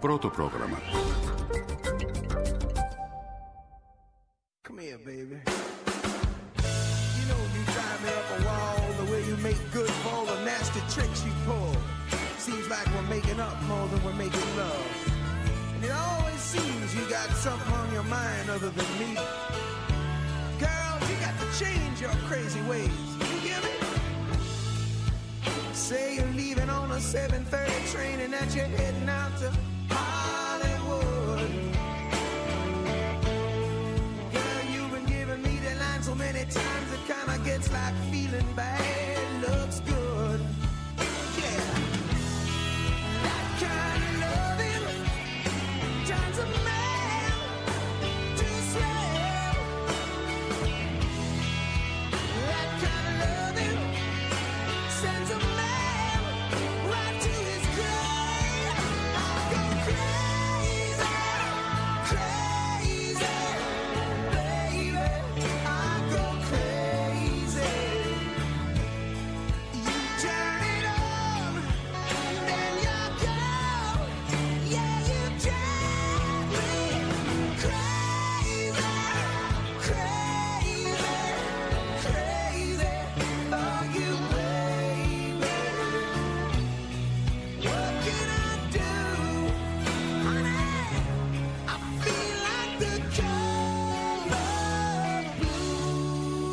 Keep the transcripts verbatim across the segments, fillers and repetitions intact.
Πρώτο πρόγραμμα. Come here, baby. You know you drive me up a wall the way you make good for all the nasty tricks you pull. Seems like we're making up more than we're making love. And it always seems you got something on your mind other than me. Girl, you got to change your crazy ways. You hear me? Say you're leaving on a seven thirty train and that you're heading out to Hollywood. Girl, you've been giving me the line so many times it kinda gets like feeling bad looks good. Yeah, that kind of loving turns a man to slave. That kind of loving sends a man right to his grave. I go crazy, crazy, baby. I go crazy. You turn it on, then you go. Yeah, you drive me crazy, crazy, crazy for you, baby. What can I do, honey? I feel like the color blue.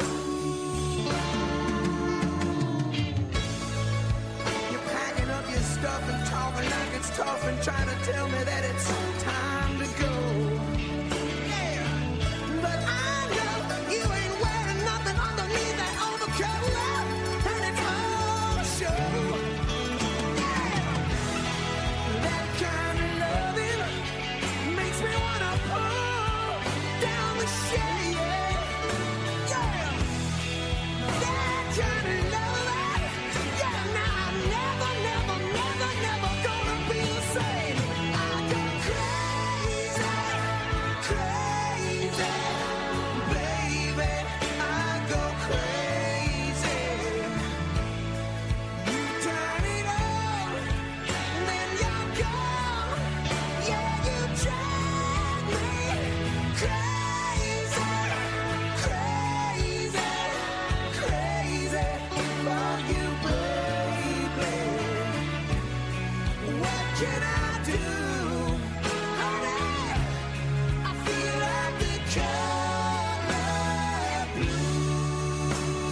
You're packing up your stuff and talking like it's tough and trying to tell me that it's time to go. Yeah, but I know you ain't wearing nothing underneath that overcoat, and it's all show. Yeah, that kind of loving makes me wanna pull down the shade. Yeah, that kind of loving. Yeah, now I'm never, never, never, never gonna be the same. I go crazy, crazy, baby. I go crazy. You turn it on, then you're gone. Yeah, you drive me crazy, crazy, crazy for you, baby. What can I do, honey? I feel like the color blue.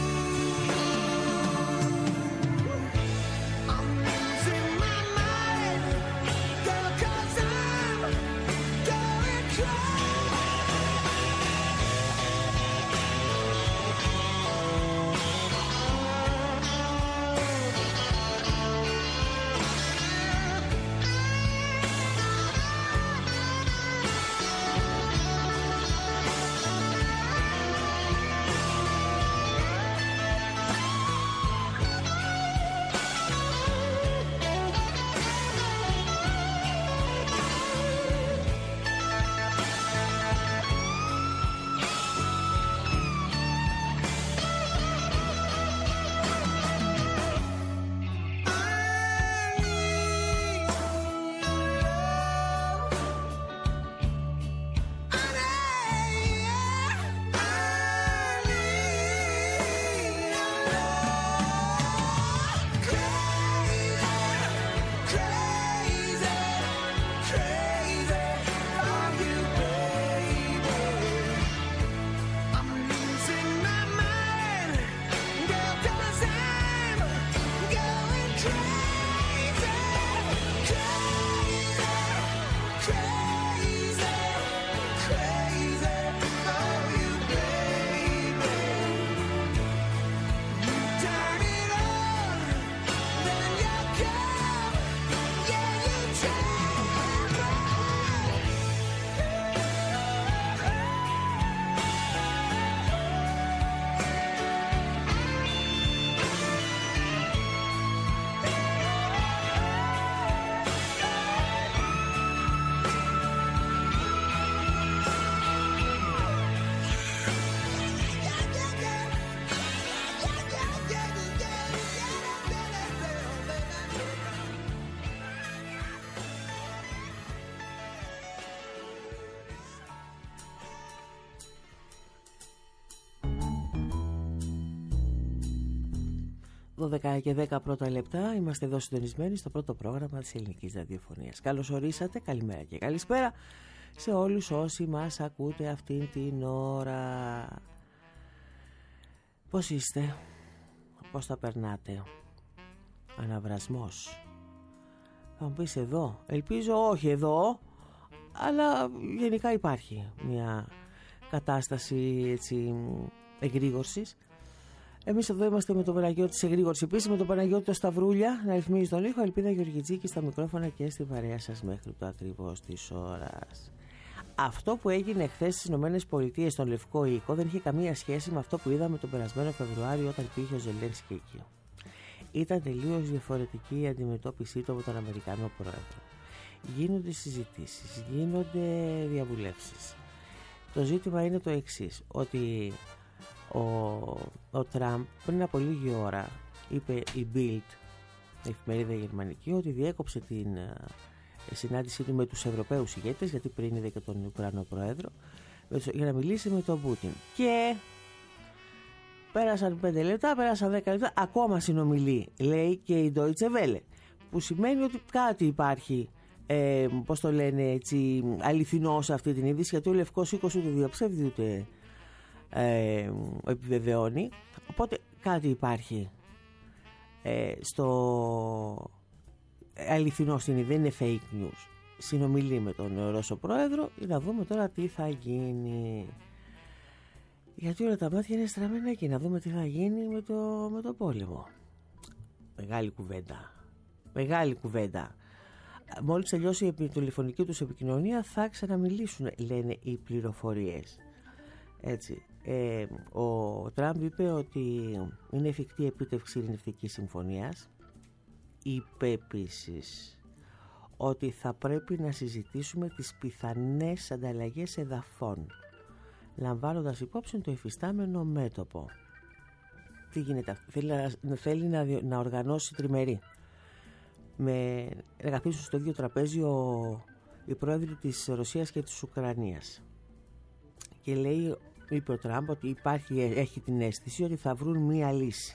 I'm losing my mind, girl, 'cause I'm going crazy. δώδεκα και δέκα πρώτα λεπτά. Είμαστε εδώ συντονισμένοι στο πρώτο πρόγραμμα της Ελληνικής Ραδιοφωνίας. Καλώς ορίσατε, καλημέρα και καλησπέρα σε όλους όσοι μας ακούτε αυτήν την ώρα. Πώς είστε, πώς τα περνάτε? Αναβρασμός? Θα μου πεις εδώ? Ελπίζω όχι εδώ, αλλά γενικά υπάρχει μια κατάσταση έτσι εγρήγορσης. Εμείς εδώ είμαστε με τον Παναγιώτη της εγρήγορσης, επίσης με τον Παναγιώτη το Σταυρούλια να ρυθμίζει τον ήχο. Ελπίδα Γεωργιτζίκη στα μικρόφωνα και στη παρέα σας μέχρι το ακριβώς της ώρας. Αυτό που έγινε χθες στις ΗΠΑ στον Λευκό Οίκο δεν είχε καμία σχέση με αυτό που είδαμε τον περασμένο Φεβρουάριο όταν πήγε ο Ζελένσκι εκεί. Ήταν τελείως διαφορετική η αντιμετώπιση του από τον Αμερικανό πρόεδρο. Γίνονται συζητήσεις, γίνονται διαβουλεύσεις. Το ζήτημα είναι το εξής, ότι ο, ο Τραμπ πριν από λίγη ώρα είπε η Bild, η εφημερίδα γερμανική, ότι διέκοψε την συνάντησή του με τους Ευρωπαίους ηγέτες, γιατί πριν είδε και τον Ουκρανό πρόεδρο, για να μιλήσει με τον Πούτιν. Και πέρασαν πέντε λεπτά, πέρασαν δέκα λεπτά, ακόμα συνομιλεί, λέει και η Deutsche Welle, που σημαίνει ότι κάτι υπάρχει, ε, πώς το λένε έτσι, αληθινό σε αυτή την είδηση, γιατί ο Λευκός Οίκος ούτε διαψεύδει ούτε ε, επιβεβαιώνει, οπότε κάτι υπάρχει ε, στο αληθινό στην είδη, δεν είναι fake news. Συνομιλεί με τον Ρώσο πρόεδρο για να δούμε τώρα τι θα γίνει, γιατί όλα τα μάτια είναι στραμμένα εκεί, να δούμε τι θα γίνει με το, με το πόλεμο. Μεγάλη κουβέντα, μεγάλη κουβέντα. Μόλις τελειώσει η τηλεφωνική τους επικοινωνία θα ξαναμιλήσουν, λένε οι πληροφορίες. Έτσι, ε, ο Τραμπ είπε ότι είναι εφικτή επίτευξη ειρηνευτικής συμφωνίας. Είπε επίσης ότι θα πρέπει να συζητήσουμε τις πιθανές ανταλλαγές εδαφών, λαμβάνοντας υπόψη το υφιστάμενο μέτωπο. Τι γίνεται? Θέλει να, θέλει να, να οργανώσει τριμερή, με, να καθίσουν στο ίδιο τραπέζι ο, οι πρόεδροι της Ρωσίας και της Ουκρανίας. Και λέει, είπε ο Τραμπ, ότι υπάρχει, έχει την αίσθηση ότι θα βρουν μία λύση.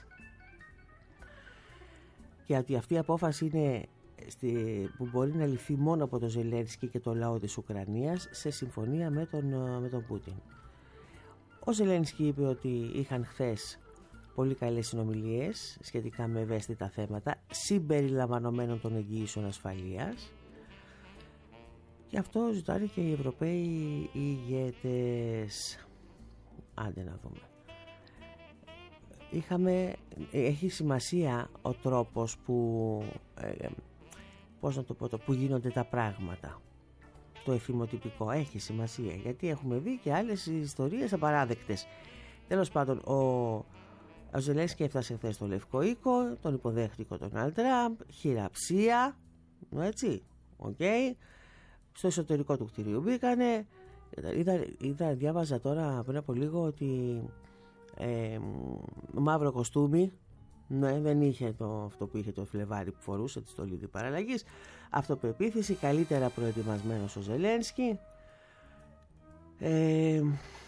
Και ότι αυτή η απόφαση είναι στη, που μπορεί να ληφθεί μόνο από τον Ζελένσκι και το λαό της Ουκρανίας σε συμφωνία με τον, με τον Πούτιν. Ο Ζελένσκι είπε ότι είχαν χθες πολύ καλές συνομιλίες σχετικά με ευαίσθητα θέματα, συμπεριλαμβανομένων των εγγύησεων ασφαλείας, και αυτό ζητάνε και οι Ευρωπαίοι ηγέτες. Άντε να δούμε. Είχαμε, έχει σημασία ο τρόπος που, ε, πώς να το πω, που γίνονται τα πράγματα. Το εφημοτυπικό έχει σημασία, γιατί έχουμε δει και άλλες ιστορίες απαράδεκτες. Τέλος πάντων, ο, ο Ζελένσκι έφτασε χθες στο Λευκό Οίκο, τον υποδέχτηκε τον Ντόναλντ Τραμπ, χειραψία, έτσι, οκ. Okay. Στο εσωτερικό του κτηρίου μπήκανε. Είδα, είδα, διάβαζα τώρα πριν από λίγο ότι ε, μαύρο κοστούμι, ναι, δεν είχε το, αυτό που είχε το Φλεβάρι που φορούσε, τη στολή παραλλαγής. Αυτοπεποίθηση, καλύτερα προετοιμασμένος ο Ζελένσκι. ε, ε,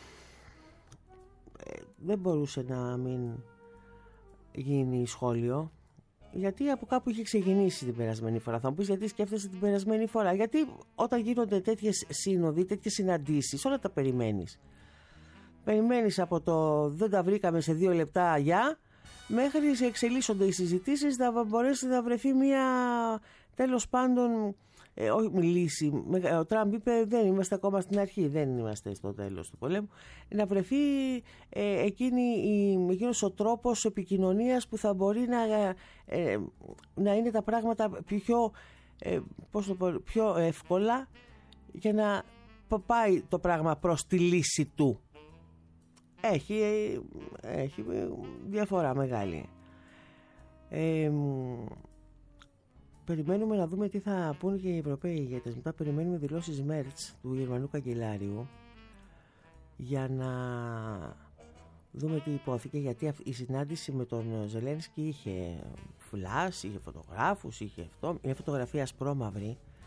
δεν μπορούσε να μην γίνει σχόλιο, γιατί από κάπου είχε ξεκινήσει την περασμένη φορά. Θα μου πεις γιατί σκέφτεσαι την περασμένη φορά? Γιατί όταν γίνονται τέτοιες σύνοδοι, τέτοιες συναντήσεις, όλα τα περιμένεις. Περιμένεις από το δεν τα βρήκαμε σε δύο λεπτά για, μέχρι εξελίσσονται οι συζητήσεις, θα μπορέσει να βρεθεί μια, τέλος πάντων, ε, όχι λύση. Ο Τραμπ είπε δεν είμαστε ακόμα στην αρχή, δεν είμαστε στο τέλος του πολέμου. Να βρεθεί ε, εκείνη, η, εκείνος ο τρόπος επικοινωνίας που θα μπορεί να, ε, να είναι τα πράγματα πιο, ε, πώς το πω, πιο εύκολα, για να πάει το πράγμα προς τη λύση του. Έχει, έχει διαφορά μεγάλη. Ε, περιμένουμε να δούμε τι θα πούνε και οι Ευρωπαίοι ηγέτες. Μετά περιμένουμε δηλώσεις Μέρτς του Γερμανού Καγκελάριου για να δούμε τι υπόθηκε, γιατί η συνάντηση με τον Ζελένσκι είχε φλάς, είχε φωτογράφους, είχε αυτό, μια φωτογραφία ασπρόμαυρη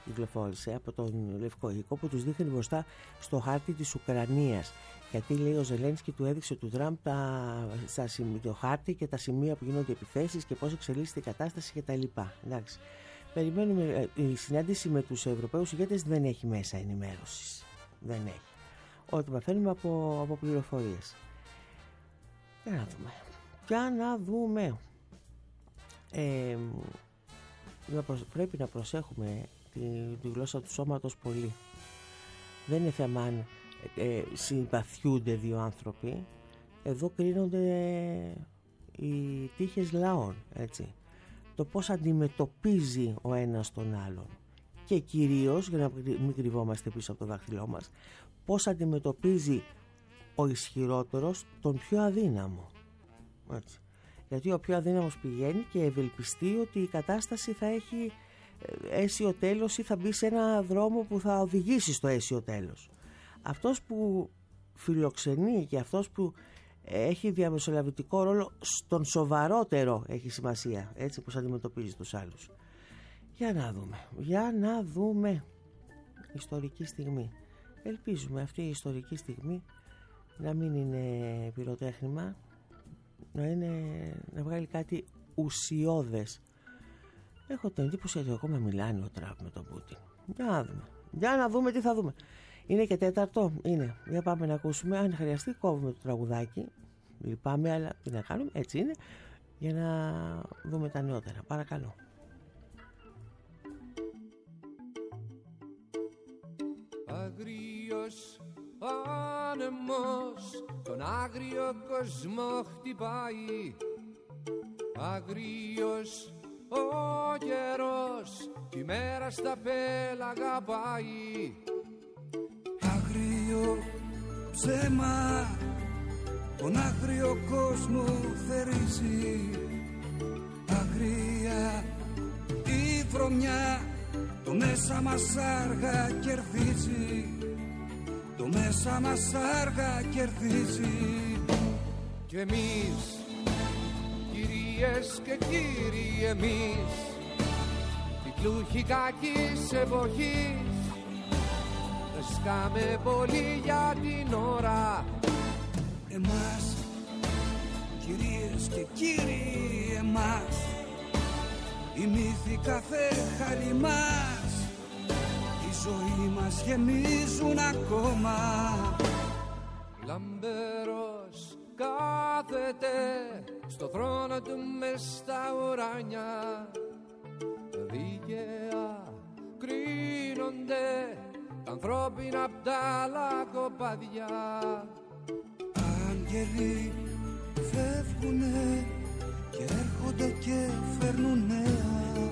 κυκλοφόρησε από τον Λευκό Οίκο, που τους δείχνει μπροστά στο χάρτη της Ουκρανίας. Γιατί λέει ο Ζελένσκι του έδειξε του Τραμπ τα, στα, το χάρτη και τα σημεία που γίνονται επιθέσεις και πώς εξελίσσεται η κατάσταση κτλ. Εντάξει. Περιμένουμε. Η συνάντηση με τους Ευρωπαίους ηγέτες δεν έχει μέσα ενημέρωσης. Δεν έχει. Ό,τι μαθαίνουμε από, από πληροφορίες. Για να δούμε. Για να δούμε. Ε, πρέπει να προσέχουμε τη, τη γλώσσα του σώματος πολύ. Δεν είναι θέμα αν ε, συμπαθιούνται δύο άνθρωποι. Εδώ κρίνονται οι τύχες λαών, έτσι. Το πώς αντιμετωπίζει ο ένας τον άλλον και κυρίως, για να μην κρυβόμαστε πίσω από το δάχτυλό μας, πώς αντιμετωπίζει ο ισχυρότερος τον πιο αδύναμο, έτσι. Γιατί ο πιο αδύναμος πηγαίνει και ευελπιστεί ότι η κατάσταση θα έχει αίσιο τέλος ή θα μπει σε ένα δρόμο που θα οδηγήσει στο αίσιο τέλος. Αυτός που φιλοξενεί και αυτός που έχει διαμεσολαβητικό ρόλο στον σοβαρότερο έχει σημασία, έτσι, πως αντιμετωπίζει τους άλλους. Για να δούμε, για να δούμε ιστορική στιγμή. Ελπίζουμε αυτή η ιστορική στιγμή να μην είναι πυροτέχνημα, να, είναι, να βγάλει κάτι ουσιώδες. Έχω την εντύπωση ότι ακόμα μιλάνε ο Τραμπ με τον Πούτιν. Για να δούμε, για να δούμε τι θα δούμε. Είναι και τέταρτο, είναι. Για πάμε να ακούσουμε. Αν χρειαστεί κόβουμε το τραγουδάκι. Λυπάμαι, αλλά τι να κάνουμε, έτσι είναι. Για να δούμε τα νεότερα. Παρακαλώ. Αγρίος άνεμος τον άγριο κόσμο χτυπάει. Αγρίος ο καιρός τη μέρα στα πέλαγα πάει. Αγρίο ψέμα τον άγριο κόσμο θερίζει. Αγρία η βρωμιά το μέσα μας άργα κερδίζει. Το μέσα μας άργα κερδίζει. Κι εμείς, κυρίες και κύριοι εμείς, οι πλούχοι κακής εποχής, δεν σκάμε πολύ για την ώρα. Εμάς, κυρίες και κύριοι εμάς, η μύθη κάθε χαλιμάς, η ζωή μας γεμίζουν ακόμα. Λαμπερός κάθεται στο θρόνο του μες στα ουράνια. Δίκαια κρίνονται τα ανθρώπινα απ' τα λακοπάδια. Άγγελοι φεύγουνε και έρχονται και φέρνουν νέα.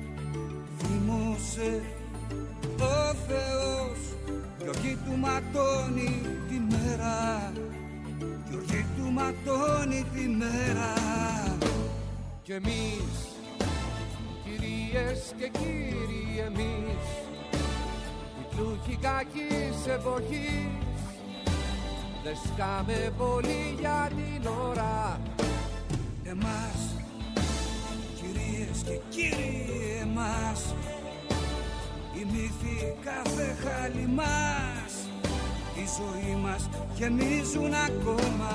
Θύμωσε ο Θεός, Γιώργη του ματώνει τη μέρα. Γιώργη του ματώνει τη μέρα. Κι εμείς, κυρίες και κύριοι εμείς, οι πλούχοι κακής εποχής, δεν σκάμε πολύ για την ώρα. Εμάς, κυρίες και κύριοι εμάς, η μύθη κάθε χαλιμάς, η ζωή μας γεμίζουν ακόμα.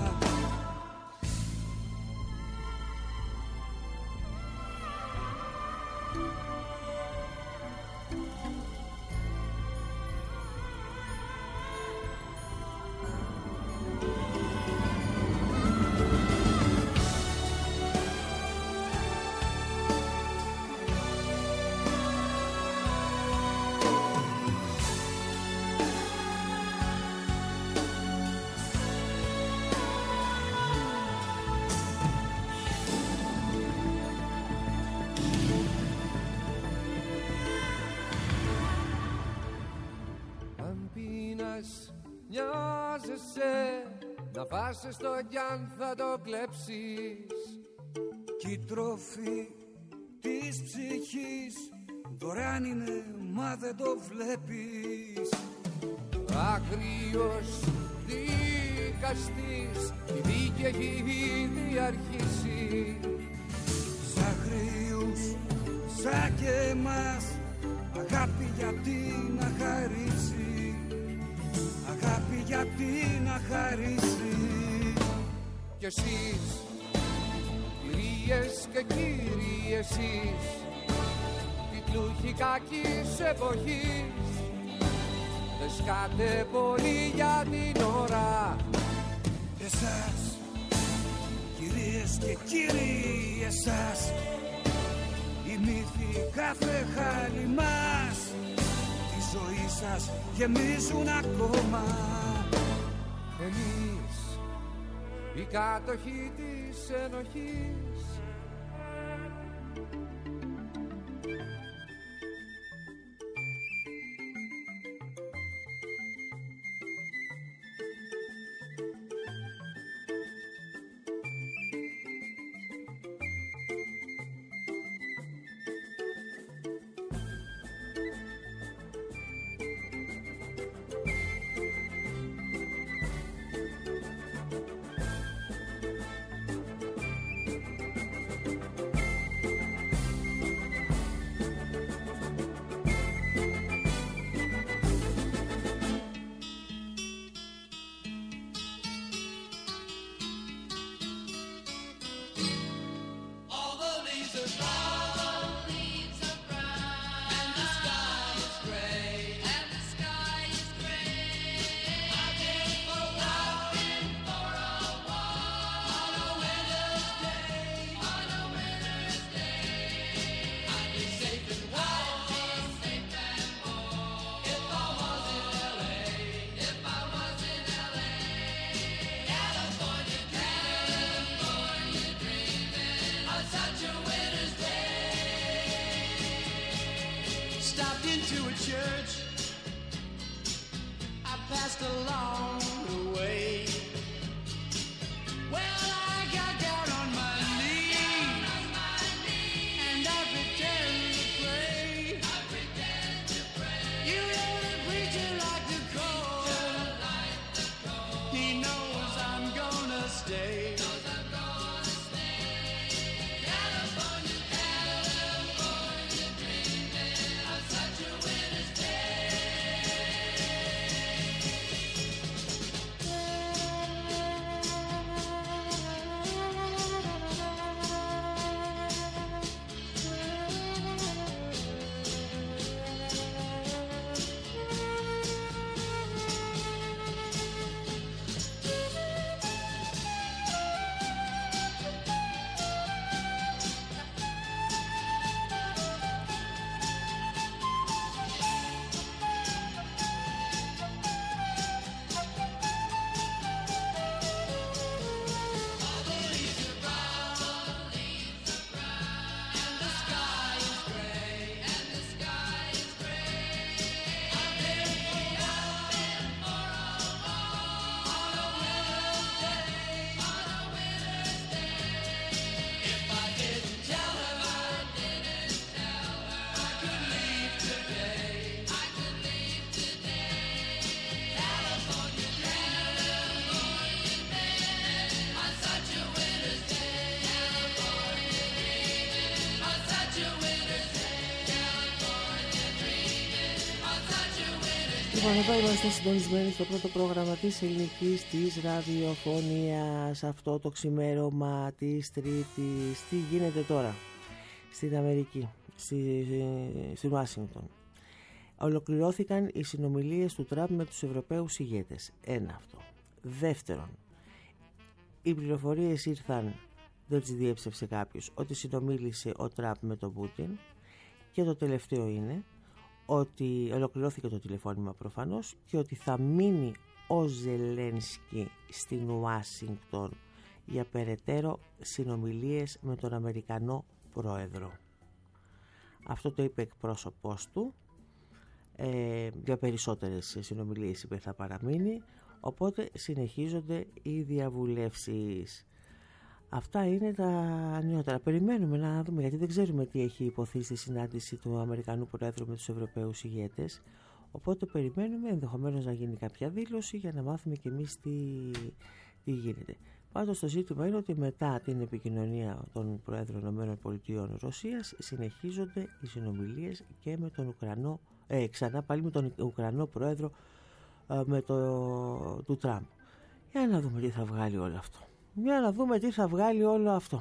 Νοιάζεσαι να φας στο κι αν θα το κλέψεις. Κι η τροφή της ψυχής δωρεάν είναι, μα δεν το βλέπεις. Άγριος δικαστής, η δίκη έχει ήδη αρχίσει. Σ' αγρίους σαν και εμάς, αγάπη Αγάπη γιατί να χαρίσει, αγάπη γιατί να χαρίσει. Κι εσείς, κυρίες και κύριοι εσείς, τίτλουχοι κακής εποχής, δεν σκάτε πολύ για την ώρα. Εσάς, κυρίες και κύριοι εσάς, οι μύθοι κάθε χάλι μας, τη ζωή σας γεμίζουν ακόμα. Εμείς, οι κάτοχοι της ενοχής, Λοιπόν, εδώ είμαστε συντονισμένοι στο πρώτο πρόγραμμα της ελληνικής της ραδιοφωνίας. Αυτό το ξημέρωμα της Τρίτης. Τι γίνεται τώρα στην Αμερική, στη, στην Ουάσιγκτον? Ολοκληρώθηκαν οι συνομιλίες του Τραμπ με τους Ευρωπαίους ηγέτες. Ένα αυτό. Δεύτερον, οι πληροφορίες ήρθαν, δεν τις διέψευσε κάποιος, ότι συνομίλησε ο Τραμπ με τον Πούτιν. Και το τελευταίο είναι ότι ολοκληρώθηκε το τηλεφώνημα προφανώς και ότι θα μείνει ο Ζελένσκι στην Ουάσιγκτον για περαιτέρω συνομιλίες με τον Αμερικανό Πρόεδρο. Αυτό το είπε εκπρόσωπός του. Ε, για περισσότερες συνομιλίες είπε θα παραμείνει, οπότε συνεχίζονται οι διαβουλεύσεις. Αυτά είναι τα νεότερα. Περιμένουμε να δούμε, γιατί δεν ξέρουμε τι έχει υποθεί στη συνάντηση του Αμερικανού Προέδρου με τους Ευρωπαίους ηγέτες. Οπότε περιμένουμε ενδεχομένως να γίνει κάποια δήλωση για να μάθουμε κι εμείς τι, τι γίνεται. Πάντως το ζήτημα είναι ότι μετά την επικοινωνία των Προέδρων ΗΠΑ Ρωσίας συνεχίζονται οι συνομιλίες και με τον Ουκρανό, ε, ξανά πάλι με τον Ουκρανό Πρόεδρο ε, με το, του Τραμπ. Για να δούμε τι θα βγάλει όλο αυτό. Για να δούμε τι θα βγάλει όλο αυτό.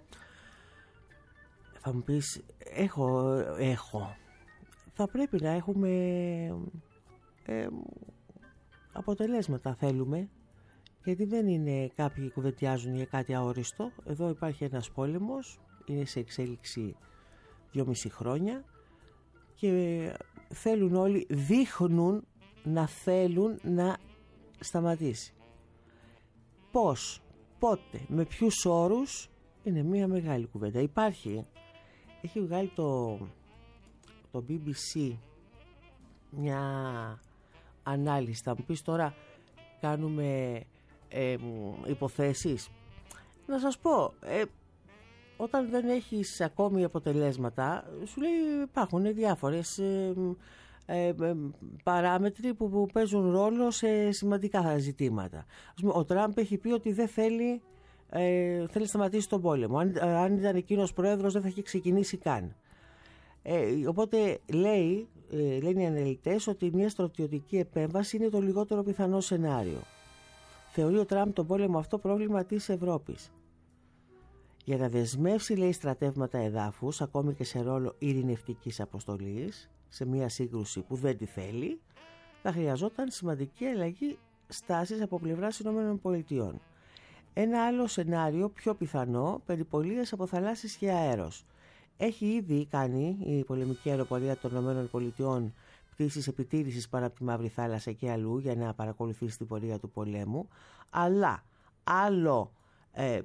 Θα μου πεις, έχω, έχω. Θα πρέπει να έχουμε ε, αποτελέσματα θέλουμε, γιατί δεν είναι κάποιοι κουβεντιάζουν για κάτι αόριστο. Εδώ υπάρχει ένας πόλεμος, είναι σε εξέλιξη δυόμιση χρόνια και θέλουν όλοι, δείχνουν να θέλουν να σταματήσει. Πώς, πότε, με ποιους όρους, είναι μια μεγάλη κουβέντα. Υπάρχει, έχει βγάλει το, το μπι μπι σι μια ανάλυση. Θα μου πεις τώρα κάνουμε ε, υποθέσεις. Να σας πω, ε, όταν δεν έχεις ακόμη αποτελέσματα, σου λέει υπάρχουν διάφορες ε, ε, ε, παράμετροι που, που παίζουν ρόλο σε σημαντικά ζητήματα. Ας πούμε, ο Τραμπ έχει πει ότι δεν θέλει ε, θέλει να σταματήσει τον πόλεμο. Αν, αν ήταν εκείνος πρόεδρος δεν θα είχε ξεκινήσει καν. Ε, οπότε λέει, ε, λένε οι αναλυτές ότι μια στρατιωτική επέμβαση είναι το λιγότερο πιθανό σενάριο. Θεωρεί ο Τραμπ τον πόλεμο αυτό πρόβλημα της Ευρώπης. Για να δεσμεύσει, λέει, στρατεύματα εδάφους, ακόμη και σε ρόλο ειρηνευτικής αποστολής, σε μια σύγκρουση που δεν τη θέλει, θα χρειαζόταν σημαντική αλλαγή στάσης από πλευράς ΗΠΑ. Ένα άλλο σενάριο, πιο πιθανό, περιπολίες από θαλάσσης και αέρος. Έχει ήδη κάνει η πολεμική αεροπορία των ΗΠΑ πτήσεις επιτήρησης πάνω από τη Μαύρη Θάλασσα και αλλού για να παρακολουθήσει την πορεία του πολέμου, αλλά άλλο ε,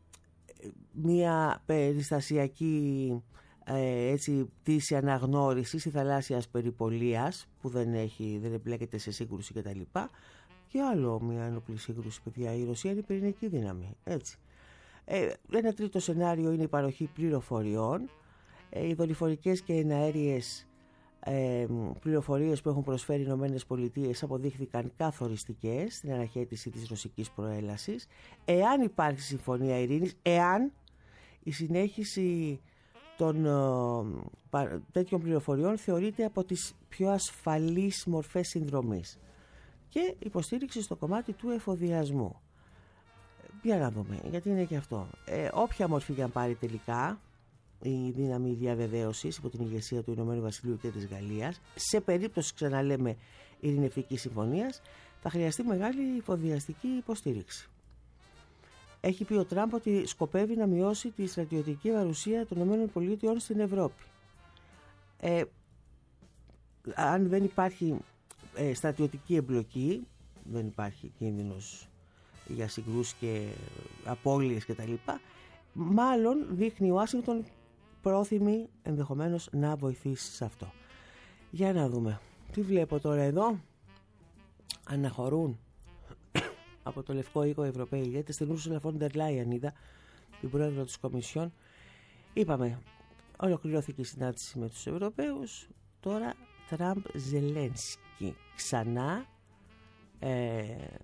μια περιστασιακή ε, έτσι, πτήση αναγνώρισης ή θαλάσσιας περιπολίας που δεν, έχει, δεν εμπλέκεται σε σύγκρουση κτλ. Και άλλο μια ένοπλη σύγκρουση, παιδιά, η Ρωσία είναι η πυρηνική δύναμη, έτσι. Ε, ένα τρίτο σενάριο είναι η παροχή πληροφοριών. Ε, οι δορυφορικές και εναέριες ε, πληροφορίες που έχουν προσφέρει οι Ηνωμένες Πολιτείες αποδείχθηκαν καθοριστικές στην αναχέτηση της ρωσικής προέλασης. Εάν υπάρχει συμφωνία ειρήνης, εάν η συνέχιση των ε, τέτοιων πληροφοριών θεωρείται από τις πιο ασφαλείς μορφές συνδρομής και υποστήριξη στο κομμάτι του εφοδιασμού. Για να δούμε, γιατί είναι και αυτό. Ε, όποια μορφή για να πάρει τελικά η δύναμη διαβεβαίωσης υπό την ηγεσία του Ηνωμένου Βασιλείου και της Γαλλίας, σε περίπτωση, ξαναλέμε, ειρηνευτικής συμφωνίας, θα χρειαστεί μεγάλη εφοδιαστική υποστήριξη. Έχει πει ο Τραμπ ότι σκοπεύει να μειώσει τη στρατιωτική παρουσία των ΗΠΑ στην Ευρώπη. Ε, αν δεν υπάρχει ε, στρατιωτική εμπλοκή, δεν υπάρχει κίνδυνος για συγκρούσεις και απώλειες και τα λοιπά, μάλλον δείχνει η Ουάσιγκτον πρόθυμη ενδεχομένως να βοηθήσει σε αυτό. Για να δούμε. Τι βλέπω τώρα εδώ. Αναχωρούν από το Λευκό Οίκο Ευρωπαίοι ηγέτες, την Ursula von der Leyen είδα, την πρόεδρο της Κομισιόν. Είπαμε, ολοκληρώθηκε η συνάντηση με τους Ευρωπαίους. Τώρα Τραμπ Ζελένσκι ξανά ε,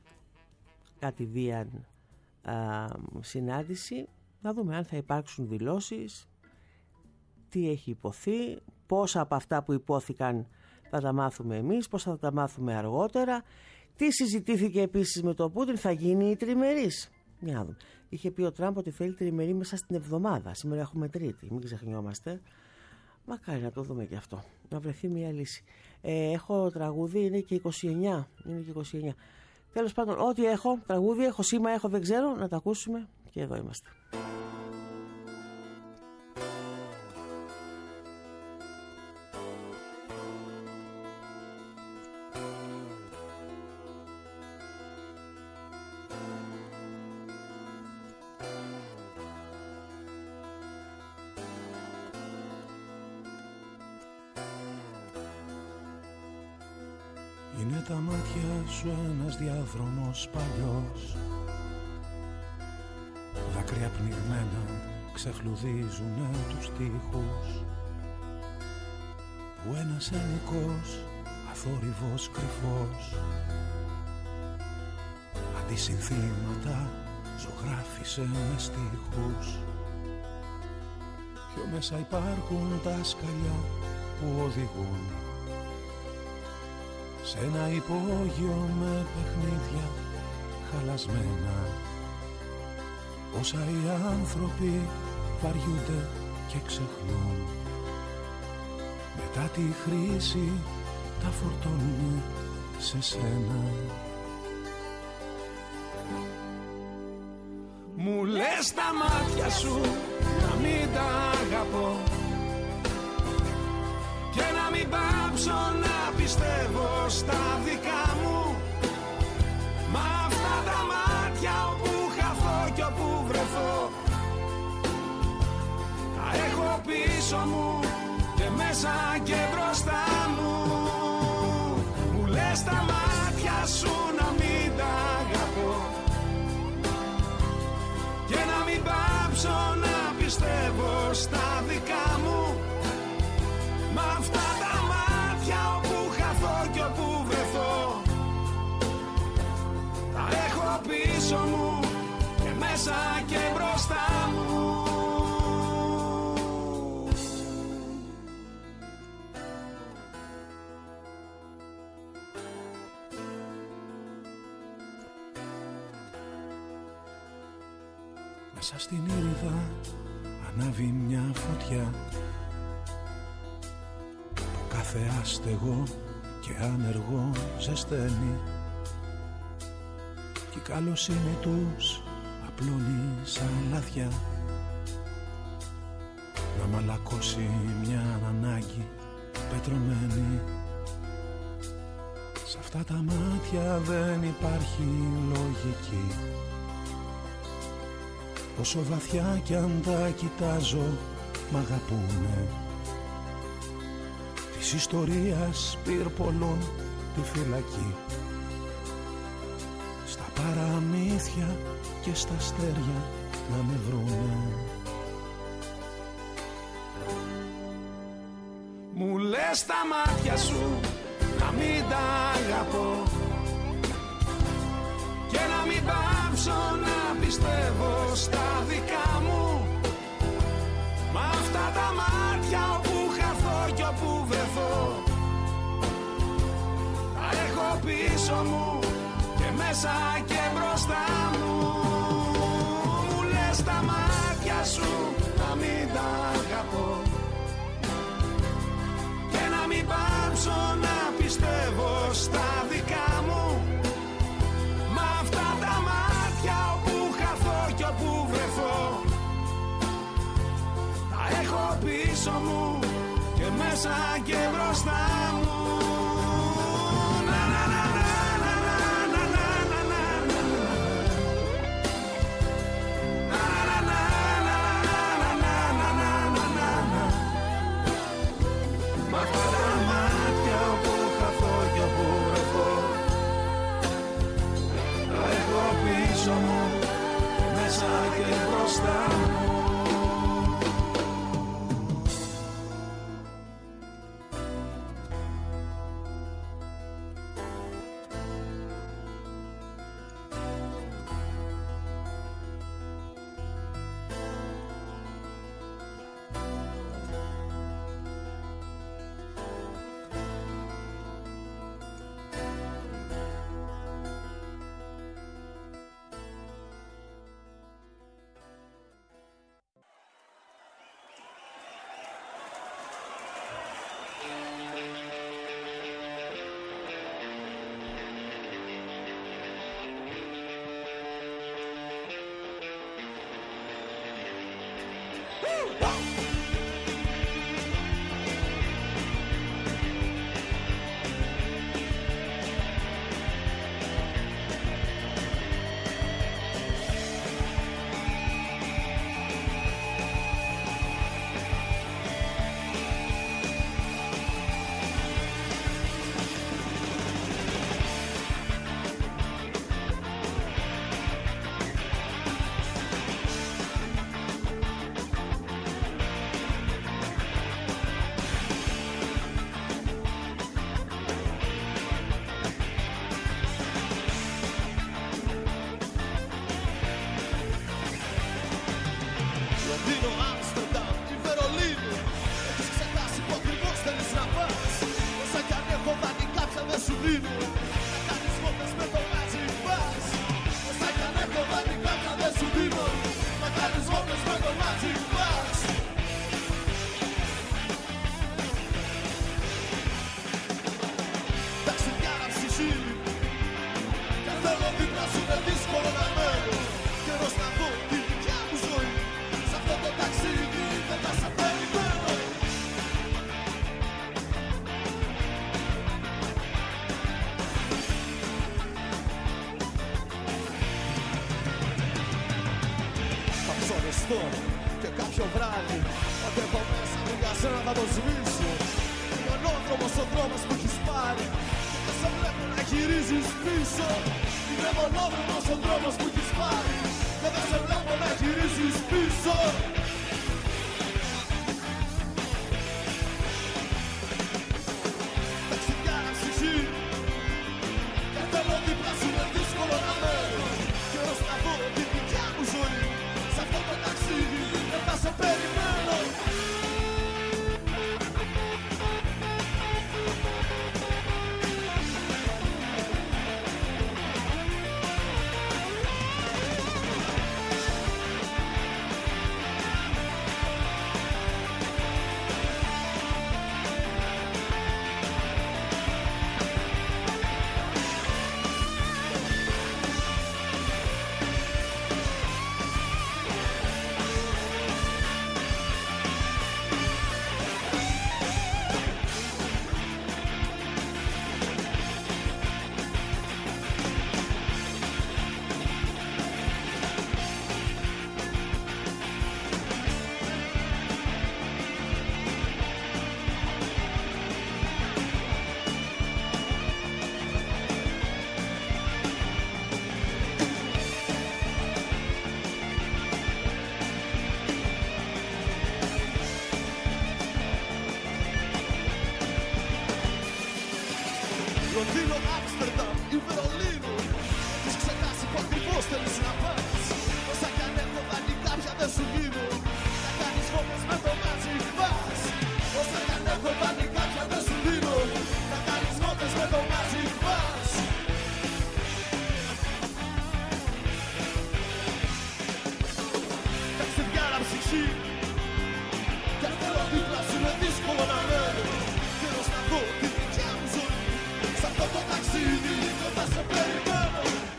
κατηδίαν α, συνάντηση. Να δούμε αν θα υπάρξουν δηλώσεις, τι έχει υποθεί, πόσα από αυτά που υπόθηκαν θα τα μάθουμε εμείς, πόσα θα τα μάθουμε αργότερα, τι συζητήθηκε επίσης με τον Πούτιν, θα γίνει η τριμερής. Για να δούμε. Είχε πει ο Τραμπ ότι θέλει τριμερή μέσα στην εβδομάδα. Σήμερα έχουμε Τρίτη, μην ξεχνιόμαστε. Μακάρι να το δούμε και αυτό, να βρεθεί μια λύση. Ε, έχω τραγούδι, είναι και είκοσι εννιά. Είναι και είκοσι εννιά. Τέλος πάντων, ό,τι έχω, τραγούδι έχω, σήμα έχω, δεν ξέρω, να τα ακούσουμε και εδώ είμαστε. Είναι τα μάτια σου ένας διάδρομος παλιός, δάκρυα πνιγμένα ξεφλουδίζουνε τους τοίχους, που ένας ενικός αθόρυβος κρυφός αντισυνθήματα ζωγράφισε με στίχους. Πιο μέσα υπάρχουν τα σκαλιά που οδηγούν σε ένα υπόγειο με παιχνίδια χαλασμένα. Όσα οι άνθρωποι βαριούνται και ξεχνούν, μετά τη χρήση τα φορτώνουν σε σένα. Μου λες τα μάτια σου να μην τα αγαπώ και να μην πάψω να πιστεύω στα δικά μου. Μα αυτά τα μάτια όπου χαθώ κι όπου βρεθώ τα έχω πίσω μου και μέσα και μπροστά μου. Μου λες τα μάτια σου να μην τα αγαπώ και να μην πάψω να πιστεύω στα δικά μου. Μα αυτά τα μάτια όπου χαθώ κι όπου βρεθώ τα έχω πίσω μου και μέσα και μπροστά μου. Μέσα στην ήριδα ανάβει μια φωτιά που κάθε άστεγο και άνεργο ζεσταίνει κι η καλοσύνη τους απλώνει σαν λάδια να μαλακώσει μια ανάγκη πετρωμένη. Σ' αυτά τα μάτια δεν υπάρχει λογική, όσο βαθιά κι αν τα κοιτάζω μ' αγαπούνε. Της ιστορίας πυρπολών τη φυλακή, στα παραμύθια και στα αστέρια να με βρούνε. Μου λες τα μάτια σου να μην τα αγαπώ και να μην πάψω να πιστεύω στα δικά μου. Μα αυτά τα μάτια όπου χαθώ κι όπου βρεθώ τα έχω πίσω μου και μέσα και μπροστά μου. Μου λες τα μάτια σου να μην τα αγαπώ και να μην πάψω να πιστεύω στα δικά μου. Μα αυτά τα μάτια όπου χαθώ κι όπου βρεθώ τα έχω πίσω μου και μέσα και μπροστά μου. Μα αυτά τα μάτια κλειστό. Και κάποιο βράδυ, ότι έχω μέσα μου για σένα θα το σβήσω. Είναι μονόδρομος ο δρόμος που έχεις πάρει και δεν σε βλέπω να γυρίζεις πίσω. Είναι μονόδρομος ο δρόμος που έχεις πάρει και δεν σε βλέπω να γυρίζεις πίσω. Ταξιδιάρα ψυχή και θέλω δίπλα σου είναι δύσκολο να μένω. Καιρός να δω τη δικιά μου ζωή. Σ' αυτό το ταξίδι δεν θα σε περιμένω. Λονδίνο, Άμστερνταμ ή Βερολίνο. Έχεις ξεχάσει που ακριβώς θέλεις να πας. Όσα κι αν έχω δάνει κάποια δεν σου γίνω. Να κάνεις βόλτες με το Magic Bus. Όσα κι αν έχω δάνει κάποια δεν σου δίνω. Να κάνεις βόλτες με το Magic Bus. Ταξιδιάρα ψυχή και θέλω δίπλα σου είναι δύσκολο να μένω. Καιρός να δω τη δικιά μου ζωή. Σ' αυτό το ταξίδι δεν θα σε περιμένω.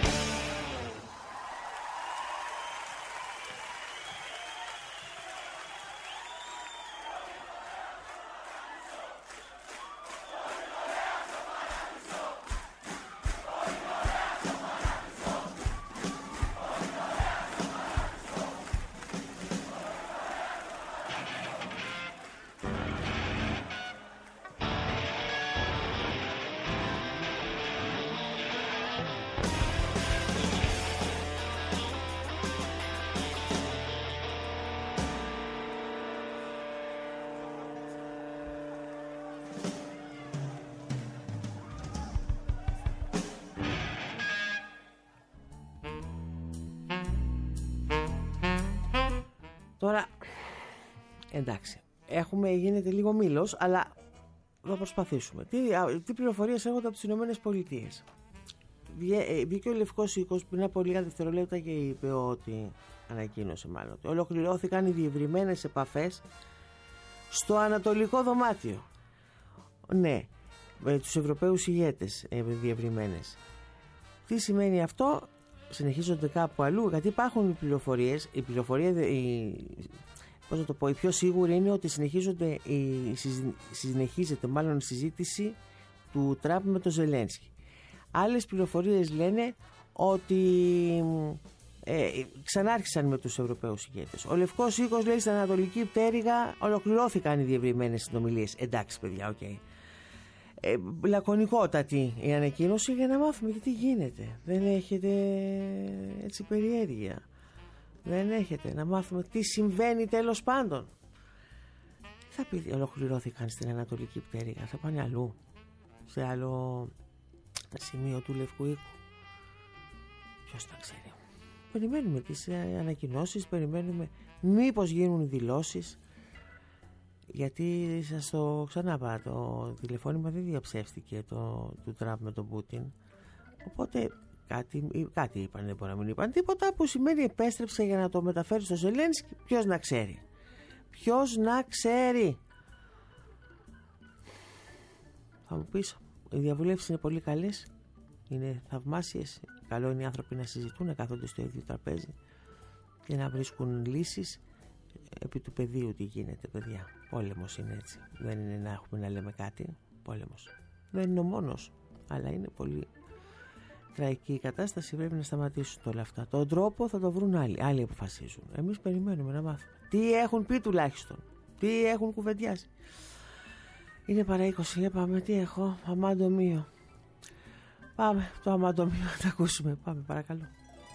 Τώρα, εντάξει, έχουμε, γίνεται λίγο μήλος, αλλά θα προσπαθήσουμε. Τι, τι πληροφορίες έρχονται από τις Ηνωμένες Πολιτείες. Βγήκε ο Λευκός Οίκος πριν από λίγα δευτερολέπτα και είπε ότι, ανακοίνωσε μάλλον, ότι ολοκληρώθηκαν οι διευρυμένες επαφές στο Ανατολικό Δωμάτιο. Ναι, με τους Ευρωπαίους ηγέτες διευρυμένες. Τι σημαίνει αυτό? Συνεχίζονται κάπου αλλού, γιατί υπάρχουν οι πληροφορίες. Η πληροφορία, η, πώς να το πω, η πιο σίγουρη είναι ότι συνεχίζονται, η, συνεχίζεται μάλλον η συζήτηση του Τραμπ με τον Ζελένσκι. Άλλες πληροφορίες λένε ότι ε, ξανάρχισαν με τους Ευρωπαίους ηγέτες. Ο Λευκός Οίκος λέει στην Ανατολική Πτέρυγα ολοκληρώθηκαν οι διευρυμένες συνομιλίες. Εντάξει παιδιά, οκ. Okay. Ε, λακωνικότατη η ανακοίνωση για να μάθουμε και τι γίνεται. Δεν έχετε έτσι περιέργεια? Δεν έχετε να μάθουμε τι συμβαίνει τέλος πάντων? Θα πει ολοκληρώθηκαν στην Ανατολική Πτέρυγα, θα πάνε αλλού, σε άλλο σημείο του Λευκού Οίκου? Ποιος τα ξέρει? Περιμένουμε τις ανακοινώσεις, περιμένουμε μήπως γίνουν οι δηλώσεις. Γιατί σας το ξαναπά, το τηλεφώνημα δεν διαψεύστηκε το, του Τραμπ με τον Πούτιν. Οπότε κάτι, κάτι είπαν, δεν μπορεί να μην είπαν τίποτα, που σημαίνει επέστρεψε για να το μεταφέρει στο Ζελένσκι. Ποιος να ξέρει? Ποιος να ξέρει? Θα μου πεις, οι διαβουλεύσεις είναι πολύ καλές, είναι θαυμάσιες. Καλό είναι οι άνθρωποι να συζητούν, να κάθονται στο ίδιο τραπέζι και να βρίσκουν λύσεις. Επί του πεδίου τι γίνεται, παιδιά? Πόλεμος είναι έτσι. Δεν είναι να έχουμε να λέμε κάτι. Πόλεμος δεν είναι ο μόνος, αλλά είναι πολύ τραγική κατάσταση πρέπει να σταματήσουν όλα αυτά. Τον τρόπο θα το βρουν άλλοι. Άλλοι αποφασίζουν. Εμείς περιμένουμε να μάθουμε. Τι έχουν πει τουλάχιστον. Τι έχουν κουβεντιάσει. Είναι παρά είκοσι. Για πάμε. Τι έχω. Αμάντο-μείο. Πάμε. Το αμάντο-μείο να τα ακούσουμε. Πάμε παρακαλώ.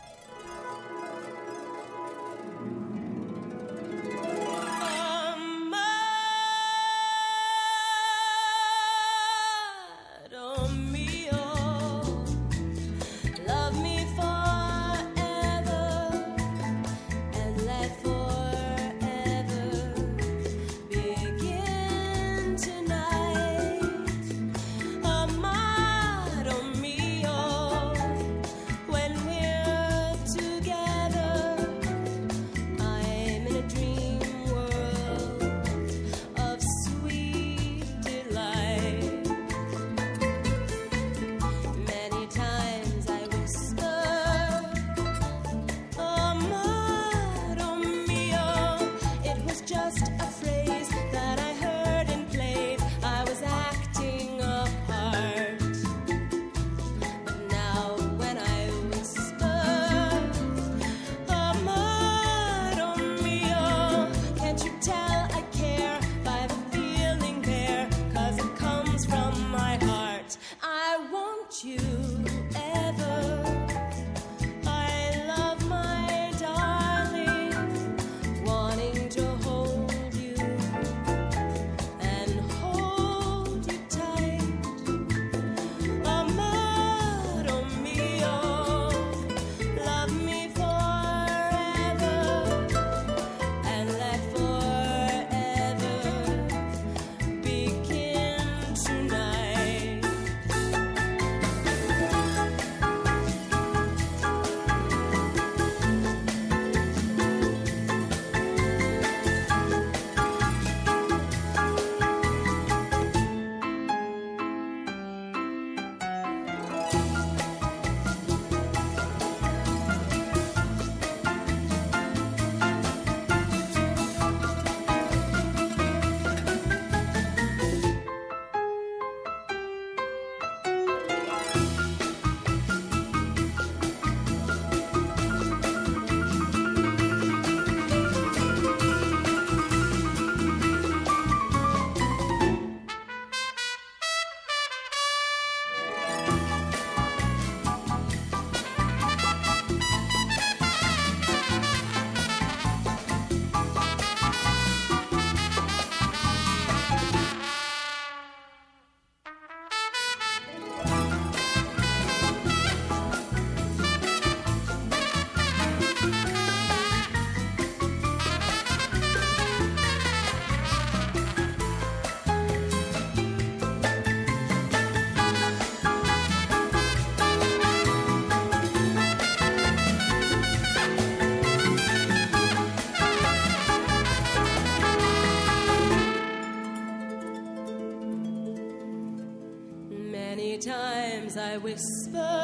Times I whisper,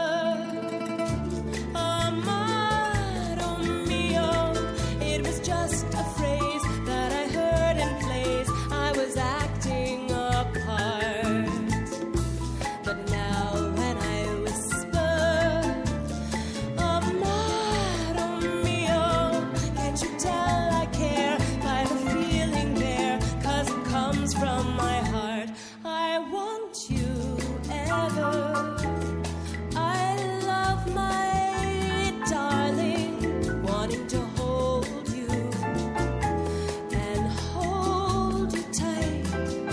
Amado mio. It was just a phrase that I heard in plays. I was acting a part. But now when I whisper, Amado mio, can't you tell I care by the feeling there? 'Cause it comes from my heart. I want you ever. I love my darling, wanting to hold you and hold you tight.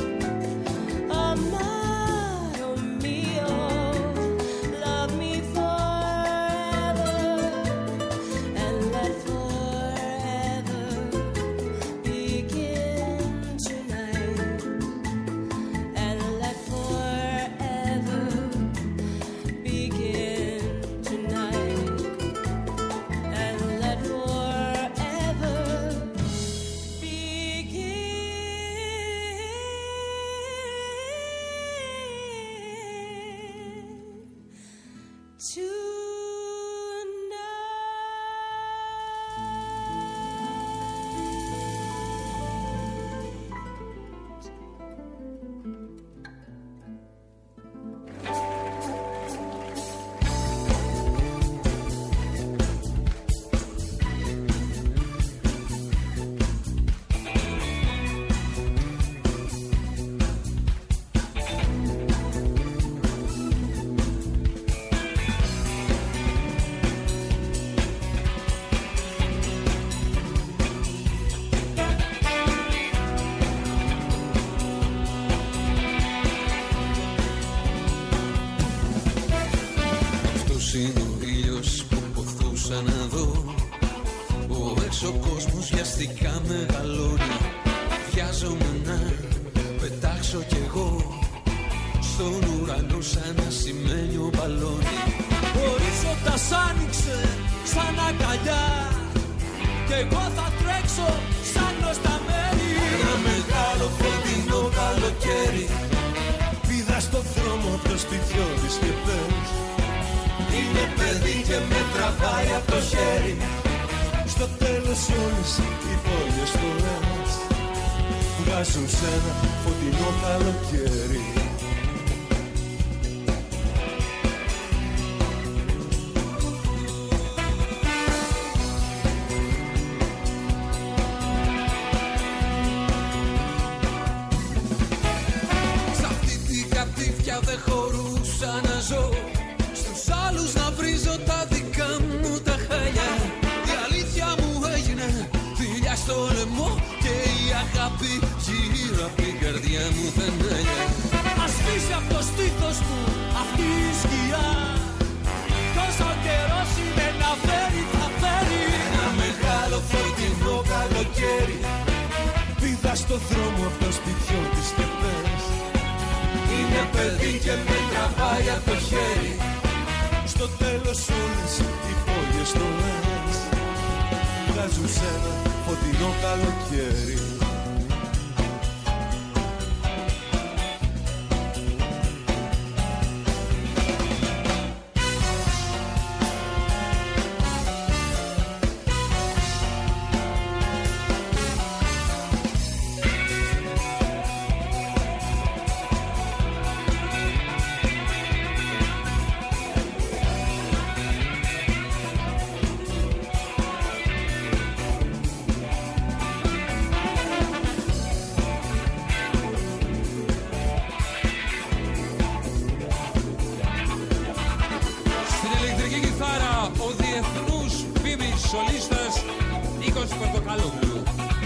Amado mio, love me forever and let forever begin tonight. And let forever begin tonight. And let forever begin tonight. Αυτός είναι ο ήλιος που ποθούσα να δω. Ο έξω κόσμος βιαστικά μεγαλώνει. Βιάζομαι να πετάξω κι εγώ στον ουρανό σαν ασημένιο μπαλόνι. Ο ορίζοντας άνοιξε σαν αγκαλιά κι εγώ θα τρέξω σαν γνωστά μέρη. Ένα μεγάλο φωτεινό καλοκαίρι πήδα στον δρόμο απ' το σπιτιό της και πες είναι παιδί και με τραβάει απ' το χέρι. Στο τέλος όλες οι πόλεις φορές βγάζουν σ' ένα φωτεινό καλοκαίρι. Σ' αυτή την κατήφια δεν χωρούσα να ζω, στους άλλους να βρίζω τα δικά μου τα χάλια. Η αλήθεια μου έγινε θηλιά στο λαιμό και η αγάπη γύρω απ' την καρδιά μου φαινέλια. Ας σβήσει απ' το στήθος μου αυτή η σκιά κι όσο καιρός είναι να φέρει θα φέρει. Ένα μεγάλο φωτεινό καλοκαίρι πήδα στο δρόμο απ' το σπιτιό της και πες είναι παιδί και με τραβάει απ' το χέρι. Στο τέλος όλες οι πόλεις στολές βγάζουν σ' ένα φωτεινό καλοκαίρι. Σολίστας Νίκος Πορτοκαλόγλου.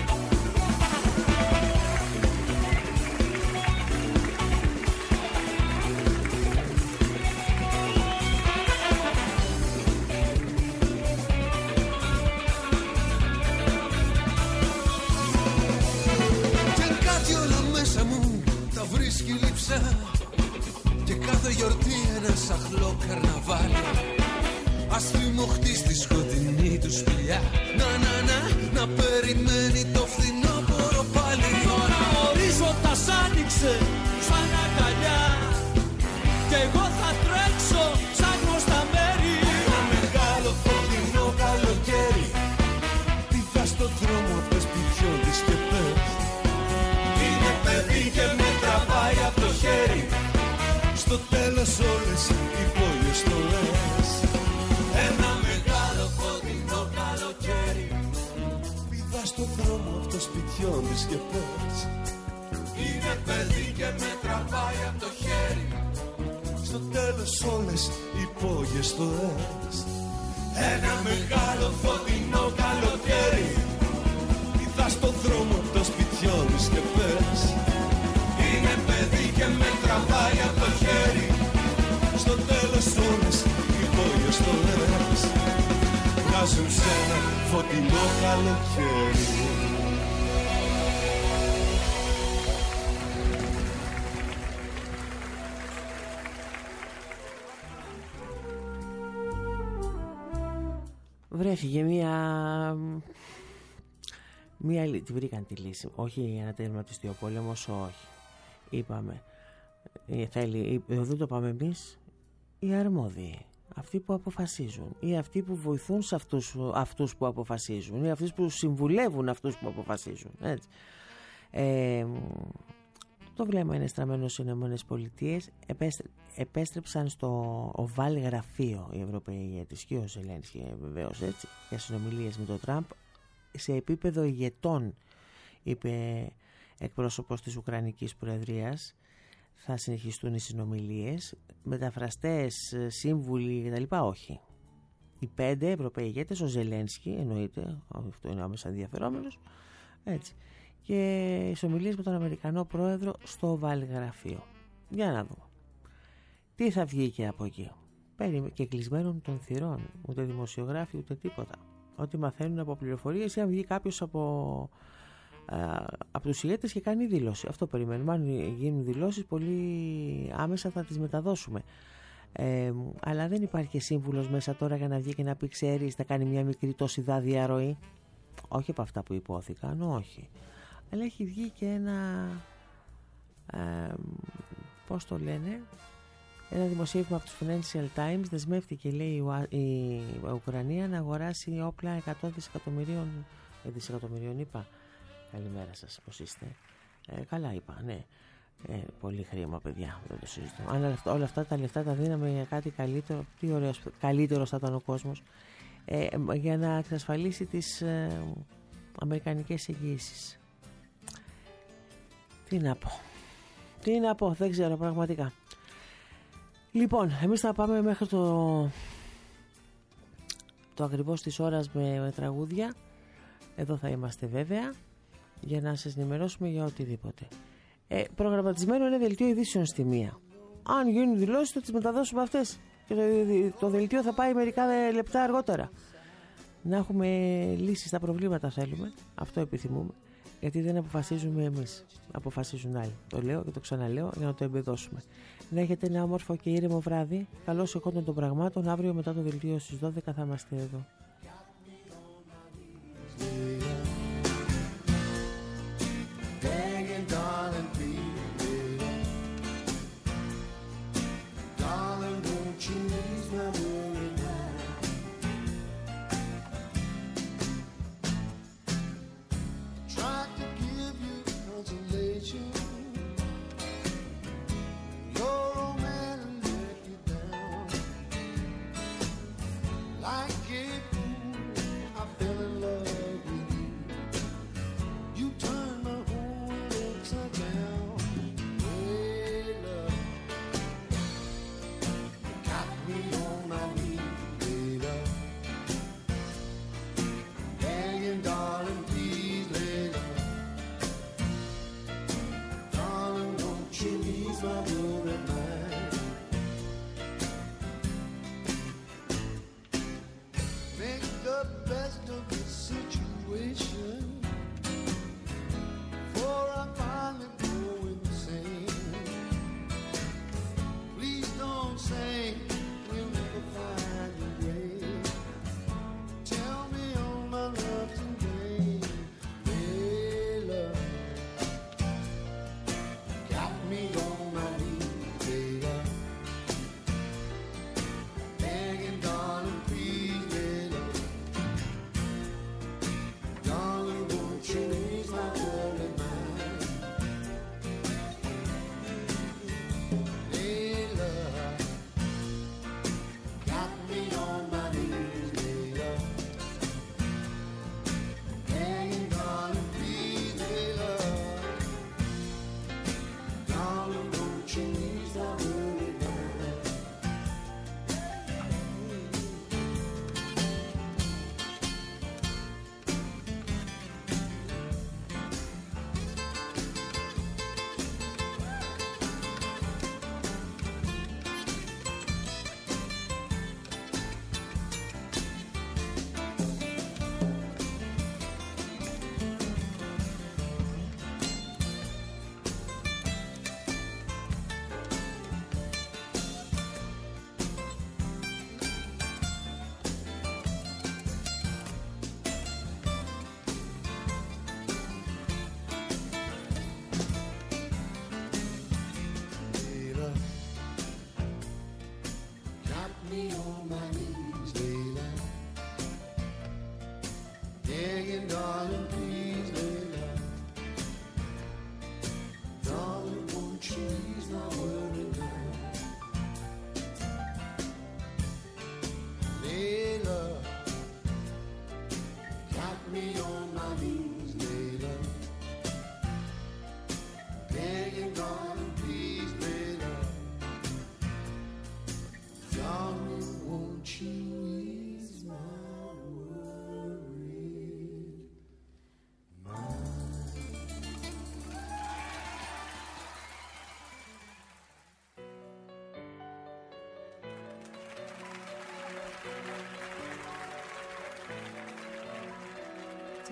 Και κάτι όλα μέσα μου τα βρίσκει λείψα και κάθε γιορτή ένα σαχλό καρναβάλι. Ας τριμωχτεί στη σκοτεινή του σπηλιά. Να, να, να, να περιμένει το φθινόπωρο πάλι. Τώρα ο ορίζοντας άνοιξε σαν αγκαλιά κι εγώ θα τρέξω σαν γνωστά μέρη. Ένα μεγάλο φωτεινό καλοκαίρι πήδα στον δρόμο απ' το σπιτιό της και πες είναι παιδί και με τραβάει απ' το χέρι. Στο τέλος όλες οι πόλεις στολές. Ένα μεγάλο φωτεινό καλοκαίρι πήδα στον δρόμο απ' το σπιτιό της και πες είναι παιδί και με τραβάει απ' το χέρι. Στο τέλος όλες οι πόλεις στολές. Ένα μεγάλο φωτεινό καλοκαίρι πήδα στον δρόμο απ' το σπιτιό της και πες είναι παιδί και με τραβάει απ' το χέρι. Στο τέλος όλες οι πόλεις στολές βγάζουν σ' ένα φωτεινό καλοκαίρι. Βρέθηκε μία... μία... Τη βρήκαν τη λύση. Όχι για να τερματιστεί ο πόλεμος, όχι. Είπαμε, θέλει, δεν το πάμε εμείς, οι αρμόδιοι, αυτοί που αποφασίζουν ή αυτοί που βοηθούν σε αυτούς, αυτούς που αποφασίζουν ή αυτοί που συμβουλεύουν αυτούς που αποφασίζουν, έτσι. Ε, το βλέμμα είναι στραμμένο στις Ηνωμένες Πολιτείες. Επέστρε, επέστρεψαν στο οβάλ γραφείο οι Ευρωπαίοι ηγέτες και ο Ζελένσκι βεβαίως, έτσι, για συνομιλίες με τον Τραμπ σε επίπεδο ηγετών, είπε εκπρόσωπος της Ουκρανικής Προεδρίας. Θα συνεχιστούν οι συνομιλίες, μεταφραστές, σύμβουλοι κτλ. Όχι. Οι πέντε Ευρωπαίοι ηγέτες, ο Ζελένσκι εννοείται, αυτό είναι άμεσα ενδιαφερόμενος, έτσι, και οι συνομιλίες με τον Αμερικανό Πρόεδρο στο οβάλ γραφείο. Για να δούμε τι θα βγει και από εκεί. και κλεισμένων των θυρών, ούτε δημοσιογράφοι ούτε τίποτα. Ό,τι μαθαίνουν από πληροφορίες ή αν βγει κάποιος από, από τους ηγέτες και κάνει δήλωση. Αυτό περιμένουμε. Αν γίνουν δηλώσεις πολύ άμεσα θα τις μεταδώσουμε. Ε, αλλά δεν υπάρχει και σύμβουλος μέσα τώρα για να βγει και να πει ξέρεις θα κάνει μια μικρή τόση δά διαρροή. Όχι από αυτά που υπόθηκαν, όχι. Αλλά έχει βγει και ένα ε, πώς το λένε, ένα δημοσίευμα από τους Financial Times. Δεσμεύτηκε, λέει, η, η Ουκρανία να αγοράσει όπλα εκατό δισεκατομμυρίων, ε, δισεκατομμυρίων είπα. Καλημέρα σας, πώς είστε? Ε, καλά είπα, ναι. Ε, πολύ χρήμα, παιδιά, δεν το συζητώ. Αν όλα, όλα αυτά τα λεφτά τα δίναμε για κάτι καλύτερο, τι ωραίος, καλύτερος θα ήταν ο κόσμος, ε, για να εξασφαλίσει τις ε, αμερικανικές εγγύησεις. Τι να πω, τι να πω, δεν ξέρω πραγματικά. Λοιπόν, εμείς θα πάμε μέχρι το το ακριβώς της ώρας με, με τραγούδια. Εδώ θα είμαστε βέβαια για να σας ενημερώσουμε για οτιδήποτε. Ε, προγραμματισμένο είναι δελτίο ειδήσεων στη μία. Αν γίνουν δηλώσεις θα τις μεταδώσουμε αυτές και το, το δελτίο θα πάει μερικά λεπτά αργότερα. Να έχουμε λύσεις στα προβλήματα θέλουμε, αυτό επιθυμούμε, γιατί δεν αποφασίζουμε εμείς, αποφασίζουν άλλοι. Το λέω και το ξαναλέω για να το εμπεδώσουμε. Να έχετε ένα όμορφο και ήρεμο βράδυ. Καλώς εκόντων των πραγμάτων. Αύριο μετά το δελτίο στις δώδεκα θα είμαστε εδώ. Me on my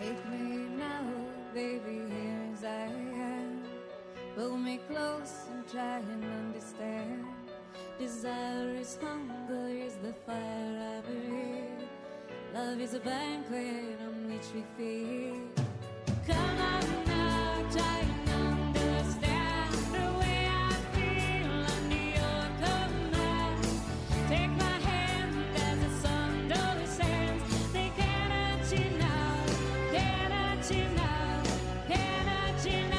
Take me now, baby, here as I am. Pull me close and try and understand. Desire is hunger, is the fire I breathe. Love is a banquet on which we feed. Come on now, try and understand the way I feel under your command. Take my hand as the sun descends. They cannot you now, cannot you now, cannot you now.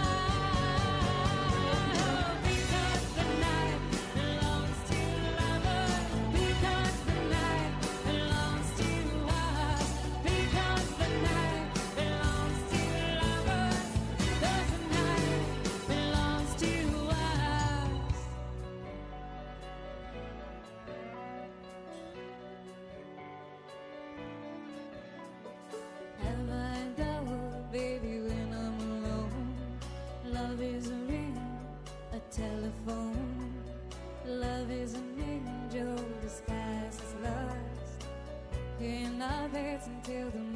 Because the night belongs to lovers. Because the night belongs to us. Because the night belongs to lovers. Because the night belongs to us. Have I doubt, baby, when I'm alone? Love is a ring, a telephone. Love is an angel disguised as lust. In our beds until the